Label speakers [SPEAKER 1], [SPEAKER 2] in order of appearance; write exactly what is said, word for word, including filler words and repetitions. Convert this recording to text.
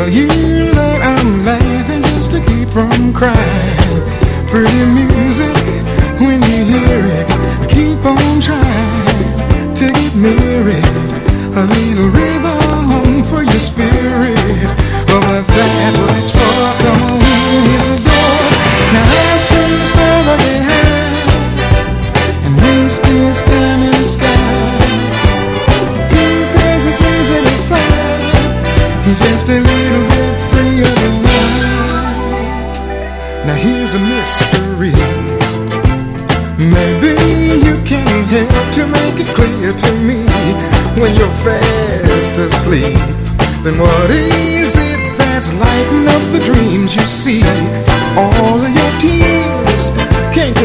[SPEAKER 1] you that I'm laughing just to keep from crying. Pretty music, when you hear it, keep on trying to get near it. A little rhythm for your spirit. Oh, but that's what it's for. Come on in the door. Now I've seen the spell that they have and wasted time in the sky. He thinks it's easy to fly. He's just a little bit freer than I. Now here's a mystery. Maybe you can help to make it clear to me. When you're fast asleep, then what is it that's lighting up the dreams you see? All of your tears can't